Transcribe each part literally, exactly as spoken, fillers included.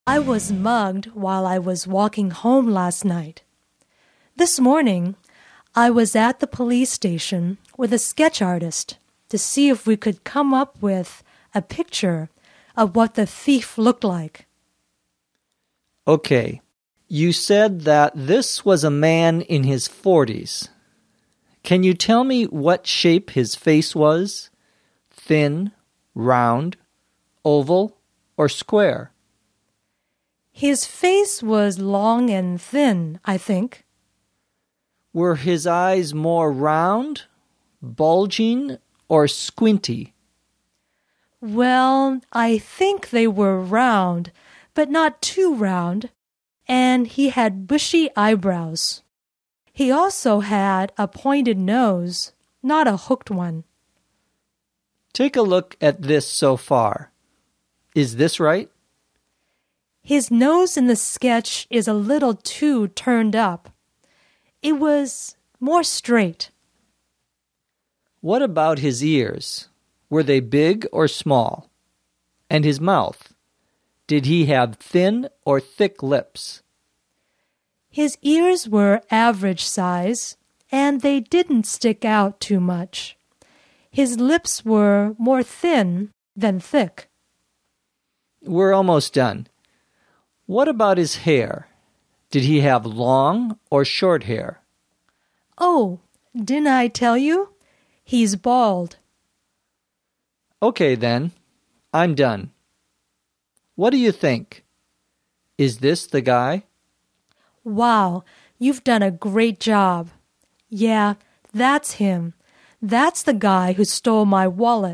I was mugged while I was walking home last night. This morning, I was at the police station with a sketch artist to see if we could come up with a picture of what the thief looked like. Okay, you said that this was a man in his forties. Can you tell me what shape his face was? Thin, round, oval, or square? His face was long and thin, I think. Were his eyes more round, bulging, or squinty? Well, I think they were round, but not too round, and he had bushy eyebrows. He also had a pointed nose, not a hooked one. Take a look at this so far. Is this right? His nose in the sketch is a little too turned up. It was more straight. What about his ears? Were they big or small? And his mouth? Did he have thin or thick lips? His ears were average size, and they didn't stick out too much. His lips were more thin than thick. We're almost done. What about his hair? Did he have long or short hair? Oh, didn't I tell you? He's bald. Okay, then. I'm done. What do you think? Is this the guy? Wow, you've done a great job. Yeah, that's him. That's the guy who stole my wallet.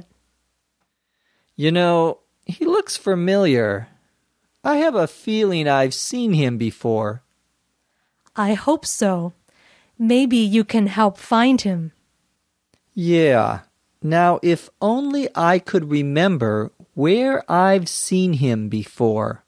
You know, he looks familiar. I have a feeling I've seen him before. I hope so. Maybe you can help find him. Yeah. Now, if only I could remember where I've seen him before.